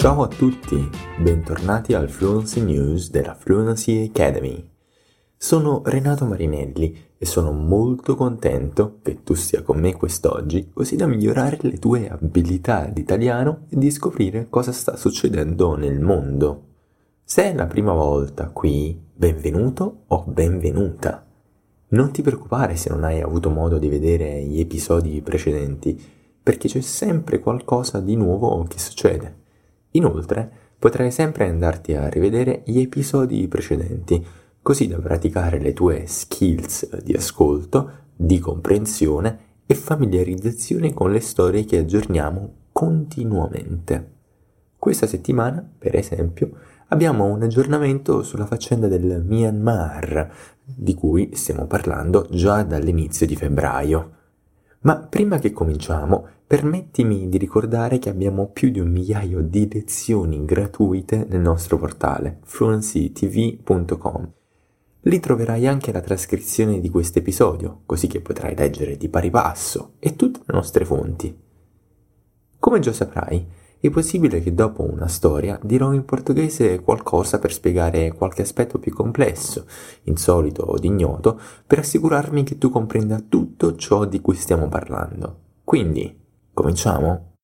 Ciao a tutti, bentornati al Fluency News della Fluency Academy. Sono Renato Marinelli e sono molto contento che tu sia con me quest'oggi, così da migliorare le tue abilità di italiano e di scoprire cosa sta succedendo nel mondo. Se è la prima volta qui, benvenuto o benvenuta. Non ti preoccupare se non hai avuto modo di vedere gli episodi precedenti, perché c'è sempre qualcosa di nuovo che succede. Inoltre, potrai sempre andarti a rivedere gli episodi precedenti, così da praticare le tue skills di ascolto, di comprensione e familiarizzazione con le storie che aggiorniamo continuamente. Questa settimana, per esempio, abbiamo un aggiornamento sulla faccenda del Myanmar, di cui stiamo parlando già dall'inizio di febbraio. Ma prima che cominciamo, permettimi di ricordare che abbiamo più di 1 migliaio di lezioni gratuite nel nostro portale fluencytv.com. Lì troverai anche la trascrizione di questo episodio, così che potrai leggere di pari passo e tutte le nostre fonti. Come già saprai, è possibile che dopo una storia dirò in portoghese qualcosa per spiegare qualche aspetto più complesso, insolito o ignoto, per assicurarmi che tu comprenda tutto ciò di cui stiamo parlando. Quindi, cominciamo?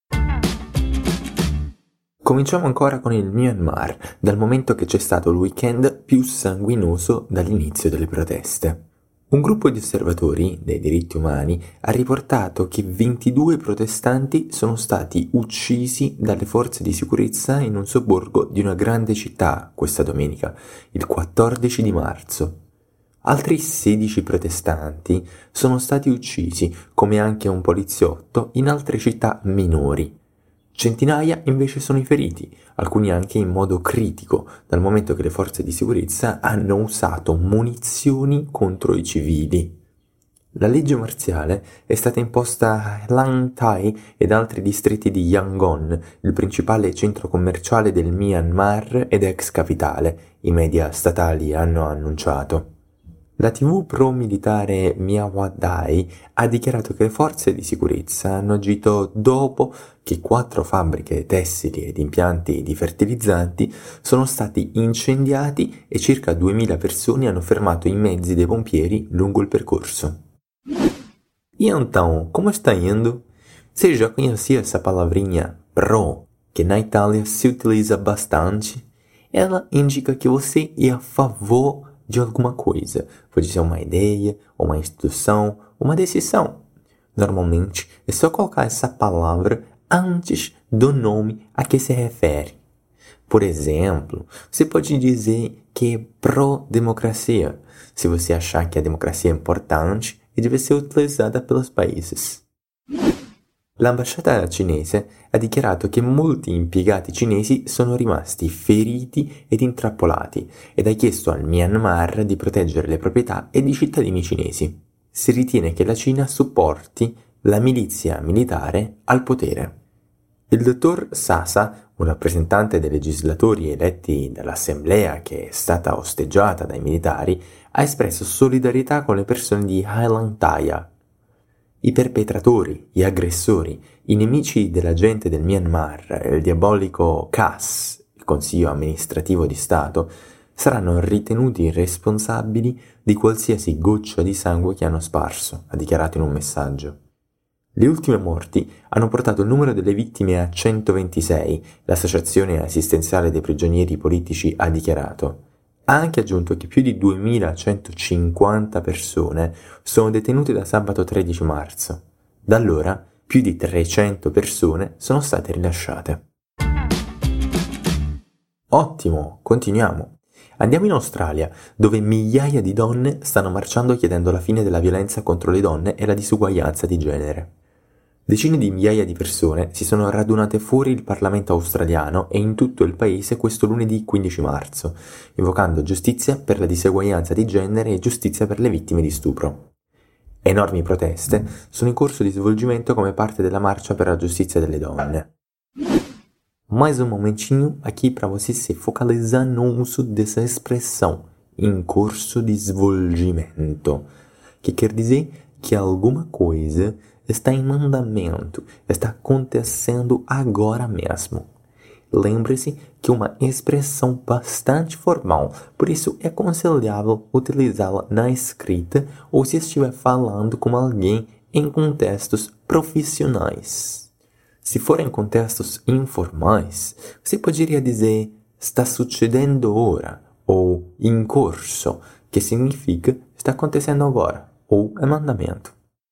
Cominciamo ancora con il Myanmar, dal momento che c'è stato il weekend più sanguinoso dall'inizio delle proteste. Un gruppo di osservatori dei diritti umani ha riportato che 22 protestanti sono stati uccisi dalle forze di sicurezza in un sobborgo di una grande città questa domenica, il 14 di marzo. Altri 16 protestanti sono stati uccisi, come anche un poliziotto, in altre città minori. Centinaia invece sono i feriti, alcuni anche in modo critico, dal momento che le forze di sicurezza hanno usato munizioni contro i civili. La legge marziale è stata imposta a Lang Thai ed altri distretti di Yangon, il principale centro commerciale del Myanmar ed ex capitale, i media statali hanno annunciato. La TV pro-militare Myawadai ha dichiarato che le forze di sicurezza hanno agito dopo che 4 fabbriche tessili ed impianti di fertilizzanti sono stati incendiati e circa 2000 persone hanno fermato i mezzi dei pompieri lungo il percorso. E então, como está indo? Você já conhecia essa palavrinha pro, que na Itália se utiliza bastante? Ela indica que você é a favor de alguma coisa, pode ser uma ideia, uma instituição, uma decisão. Normalmente, é só colocar essa palavra antes do nome a que se refere. Por exemplo, você pode dizer que é pró-democracia, se você achar que a democracia é importante e deve ser utilizada pelos países. L'ambasciata cinese ha dichiarato che molti impiegati cinesi sono rimasti feriti ed intrappolati ed ha chiesto al Myanmar di proteggere le proprietà ed i cittadini cinesi. Si ritiene che la Cina supporti la milizia militare al potere. Il dottor Sasa, un rappresentante dei legislatori eletti dall'assemblea che è stata osteggiata dai militari, ha espresso solidarietà con le persone di Highland Thaya. I perpetratori, gli aggressori, i nemici della gente del Myanmar e il diabolico CAS, il Consiglio amministrativo di Stato, saranno ritenuti responsabili di qualsiasi goccia di sangue che hanno sparso, ha dichiarato in un messaggio. Le ultime morti hanno portato il numero delle vittime a 126, l'associazione assistenziale dei prigionieri politici ha dichiarato. Ha anche aggiunto che più di 2150 persone sono detenute da sabato 13 marzo. Da allora, più di 300 persone sono state rilasciate. Ottimo, continuiamo. Andiamo in Australia, dove migliaia di donne stanno marciando chiedendo la fine della violenza contro le donne e la disuguaglianza di genere. Decine di migliaia di persone si sono radunate fuori il Parlamento australiano e in tutto il paese questo lunedì 15 marzo, invocando giustizia per la diseguaglianza di genere e giustizia per le vittime di stupro. Enormi proteste sono in corso di svolgimento come parte della marcia per la giustizia delle donne. Mais um momentinho aqui para você se focalizar no uso dessa expressão, em corso de svolgimento, que quer dizer que alguma coisa está em andamento, está acontecendo agora mesmo. Lembre-se que é uma expressão bastante formal, por isso é aconselhável utilizá-la na escrita ou se estiver falando com alguém em contextos profissionais. Se for em contextos informais, você poderia dizer está succedendo ora ou in corso, que significa está acontecendo agora ou é mandamento.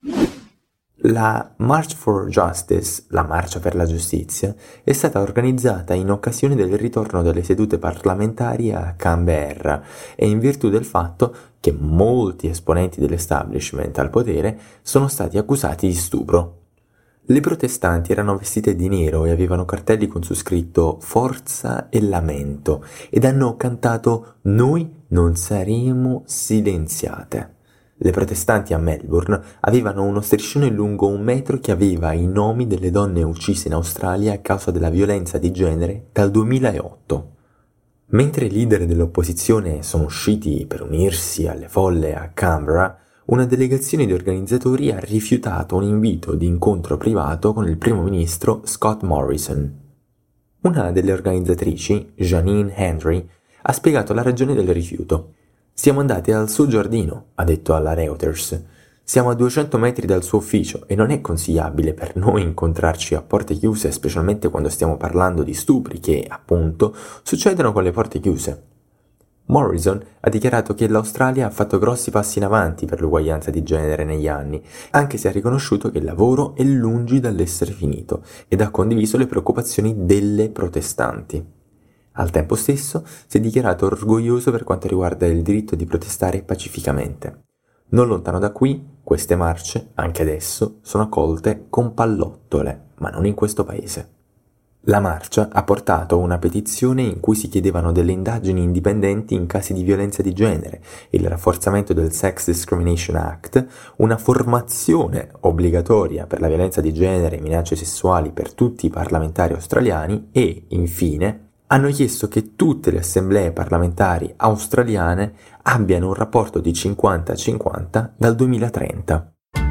La March for Justice, la Marcia per la Giustizia, è stata organizzata in occasione del ritorno delle sedute parlamentari a Canberra e in virtù del fatto che molti esponenti dell'establishment al potere sono stati accusati di stupro. Le protestanti erano vestite di nero e avevano cartelli con su scritto Forza e Lamento ed hanno cantato Noi non saremo silenziate. Le protestanti a Melbourne avevano uno striscione lungo 1 metro che aveva i nomi delle donne uccise in Australia a causa della violenza di genere dal 2008. Mentre i leader dell'opposizione sono usciti per unirsi alle folle a Canberra, una delegazione di organizzatori ha rifiutato un invito di incontro privato con il primo ministro Scott Morrison. Una delle organizzatrici, Janine Henry, ha spiegato la ragione del rifiuto. Siamo andati al suo giardino, ha detto alla Reuters. Siamo a 200 metri dal suo ufficio e non è consigliabile per noi incontrarci a porte chiuse, specialmente quando stiamo parlando di stupri che, appunto, succedono con le porte chiuse. Morrison ha dichiarato che l'Australia ha fatto grossi passi in avanti per l'uguaglianza di genere negli anni, anche se ha riconosciuto che il lavoro è lungi dall'essere finito ed ha condiviso le preoccupazioni delle protestanti. Al tempo stesso si è dichiarato orgoglioso per quanto riguarda il diritto di protestare pacificamente. Non lontano da qui, queste marce, anche adesso, sono accolte con pallottole, ma non in questo paese. La marcia ha portato una petizione in cui si chiedevano delle indagini indipendenti in casi di violenza di genere, il rafforzamento del Sex Discrimination Act, una formazione obbligatoria per la violenza di genere e minacce sessuali per tutti i parlamentari australiani e, infine, hanno chiesto che tutte le assemblee parlamentari australiane abbiano un rapporto di 50-50 dal 2030.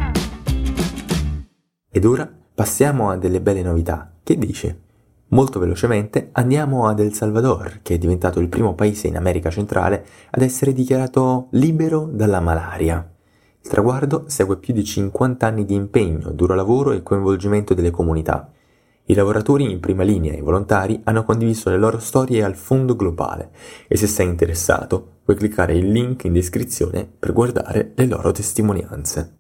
Ed ora passiamo a delle belle novità. Che dici? Molto velocemente andiamo ad El Salvador, che è diventato il primo paese in America centrale ad essere dichiarato libero dalla malaria. Il traguardo segue più di 50 anni di impegno, duro lavoro e coinvolgimento delle comunità. I lavoratori in prima linea e i volontari hanno condiviso le loro storie al Fondo Globale e se sei interessato puoi cliccare il link in descrizione per guardare le loro testimonianze.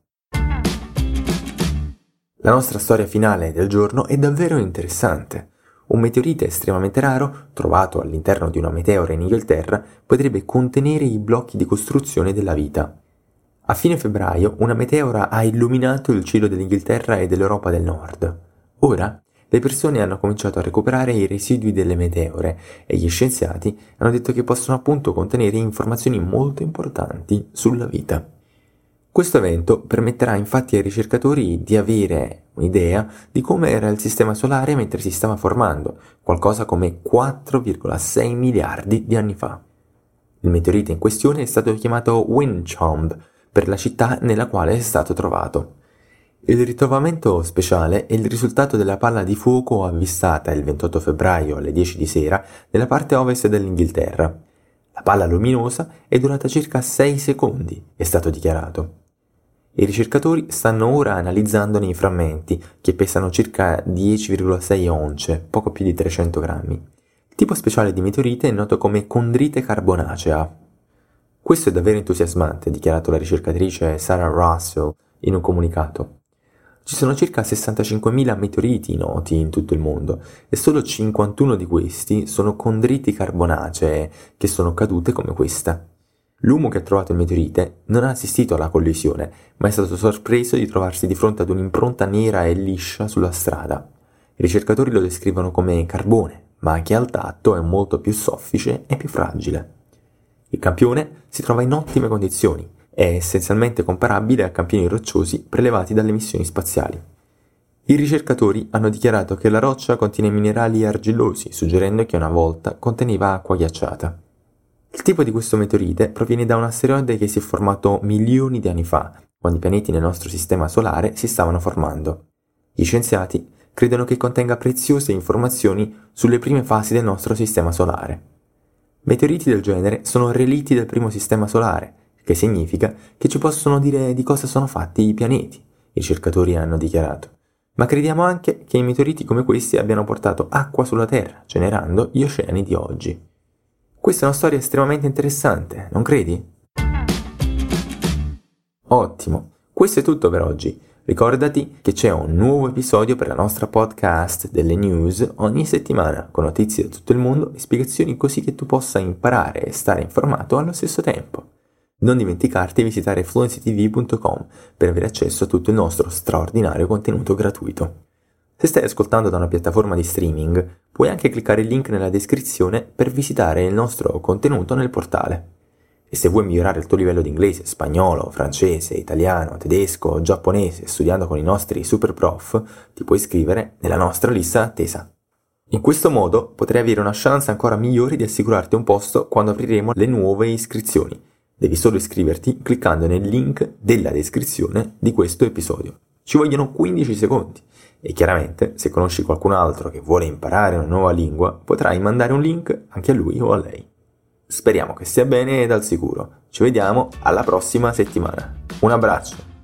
La nostra storia finale del giorno è davvero interessante. Un meteorite estremamente raro, trovato all'interno di una meteora in Inghilterra, potrebbe contenere i blocchi di costruzione della vita. A fine febbraio una meteora ha illuminato il cielo dell'Inghilterra e dell'Europa del Nord. Ora le persone hanno cominciato a recuperare i residui delle meteore e gli scienziati hanno detto che possono appunto contenere informazioni molto importanti sulla vita. Questo evento permetterà infatti ai ricercatori di avere un'idea di come era il sistema solare mentre si stava formando, qualcosa come 4,6 miliardi di anni fa. Il meteorite in questione è stato chiamato Winchombe per la città nella quale è stato trovato. Il ritrovamento speciale è il risultato della palla di fuoco avvistata il 28 febbraio alle 10 di sera nella parte ovest dell'Inghilterra. La palla luminosa è durata circa 6 secondi, è stato dichiarato. I ricercatori stanno ora analizzandone i frammenti, che pesano circa 10,6 once, poco più di 300 grammi. Il tipo speciale di meteorite è noto come condrite carbonacea. Questo è davvero entusiasmante, ha dichiarato la ricercatrice Sarah Russell in un comunicato. Ci sono circa 65.000 meteoriti noti in tutto il mondo e solo 51 di questi sono condriti carbonacee che sono cadute come questa. L'uomo che ha trovato il meteorite non ha assistito alla collisione, ma è stato sorpreso di trovarsi di fronte ad un'impronta nera e liscia sulla strada. I ricercatori lo descrivono come carbone, ma che al tatto è molto più soffice e più fragile. Il campione si trova in ottime condizioni. È essenzialmente comparabile a campioni rocciosi prelevati dalle missioni spaziali. I ricercatori hanno dichiarato che la roccia contiene minerali argillosi, suggerendo che una volta conteneva acqua ghiacciata. Il tipo di questo meteorite proviene da un asteroide che si è formato milioni di anni fa, quando i pianeti nel nostro sistema solare si stavano formando. Gli scienziati credono che contenga preziose informazioni sulle prime fasi del nostro sistema solare. Meteoriti del genere sono relitti del primo sistema solare, che significa che ci possono dire di cosa sono fatti i pianeti, i ricercatori hanno dichiarato. Ma crediamo anche che i meteoriti come questi abbiano portato acqua sulla Terra, generando gli oceani di oggi. Questa è una storia estremamente interessante, non credi? Ottimo, questo è tutto per oggi. Ricordati che c'è un nuovo episodio per la nostra podcast delle news ogni settimana, con notizie da tutto il mondo e spiegazioni così che tu possa imparare e stare informato allo stesso tempo. Non dimenticarti di visitare fluencytv.com per avere accesso a tutto il nostro straordinario contenuto gratuito. Se stai ascoltando da una piattaforma di streaming, puoi anche cliccare il link nella descrizione per visitare il nostro contenuto nel portale. E se vuoi migliorare il tuo livello di inglese, spagnolo, francese, italiano, tedesco, giapponese, studiando con i nostri super prof, ti puoi iscrivere nella nostra lista d'attesa. In questo modo potrai avere una chance ancora migliore di assicurarti un posto quando apriremo le nuove iscrizioni. Devi solo iscriverti cliccando nel link della descrizione di questo episodio. Ci vogliono 15 secondi e chiaramente se conosci qualcun altro che vuole imparare una nuova lingua potrai mandare un link anche a lui o a lei. Speriamo che stia bene e dal sicuro. Ci vediamo alla prossima settimana. Un abbraccio!